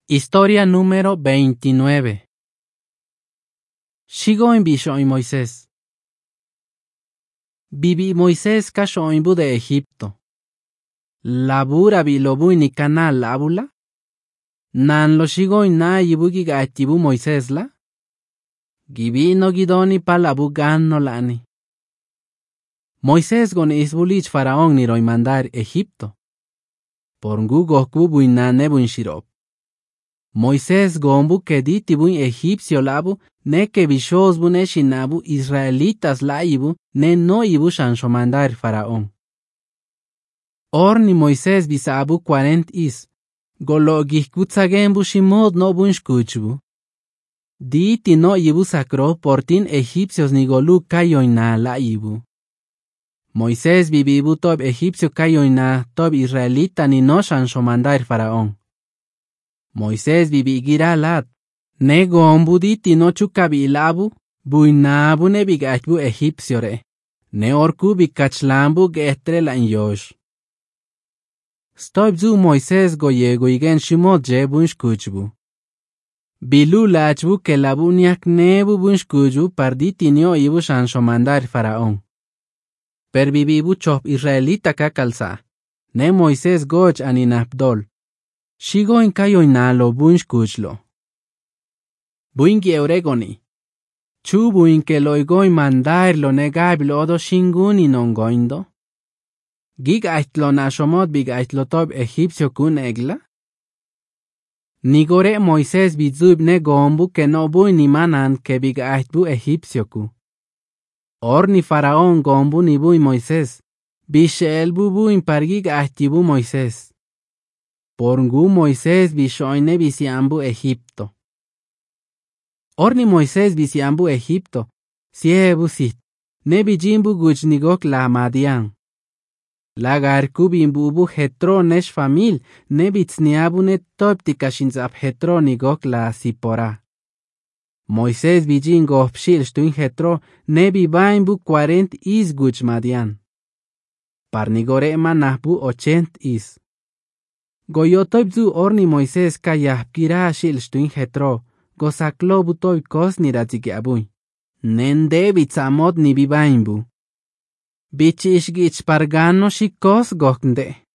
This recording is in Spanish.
Historia número 29. Shigoin bishoin Moisés. Bibi Moisés kashoinbu de Egipto. Labura bilobu ni canal abula. Nan lo shigoin na yibugi gatibu Moisés la. Gibi no gidoni palabu ganno lani. Moisés gon isbulich faraón ni roi mandar Egipto. Porngu gokbu buinane buin shirop. Moisés gombu kediti bun egipcio labu ne que bishos bune shinabu israelitas laibu ne no ibu shansho mandar faraón. Orni Moisés bisabu 40 is. Golo gihkutsagembu shimod no bun shkuchbu. Diti no ibu sacro portin egipcios ni golu kayoina laibu. Moisés bibibu tob egipcio kayoina tob israelita ni no shansho mandar faraón. Moisés bibigira lat. Ne gombuditi no chukabilabu, buinabu ne bigachbu egipciore. Ne orku bikachlambu getre la inyosh. Stoibzu Moisés goyego igen shimodje bunshkuchbu. Bilu lachbu ke labu nyak nebu bunshkuchbu parditi nio ibu shansho mandar faraón. Per bibibu chop israelita kakalsa. Ne Moisés goch aninapdol. Shigo en kayoinalo bunshkuchlo. Buingi euregoni. Chu buinke loigoi mandar lo negablo odo shinguni nongoindo. Gigaitlo nashomod bigaitlo tob egipcio kun egla. Nigore Moisés bizub ne gombu ke no bui ni manan ke bigaitbu egipcio ku. Orni faraón gombu ni bui Moisés. Bishelbu buin pargigaitibu Moisés. Porngu Moisés bishoine bisiambu Egipto. Orni Moisés bisiambu Egipto. Siebu sit. Ne bijimbu guchnigok la Madian. Lagarku bimbubu Jetro nesh famil. Ne bitsniabu ne toptika shinzap Jetro nigok la Sipora. Moisés bijingo pshil stuin Jetro. Ne bibaimbu 40 is guch Madian. Parnigore manahbu 80 is. Goyotoibzu orni Moisés kayahkira shilstuin Jetro, gozaklobu toy kos ni razigiabui. Nende bitsamot ni bibaimbu. Bichishgich pargano shikos goknde.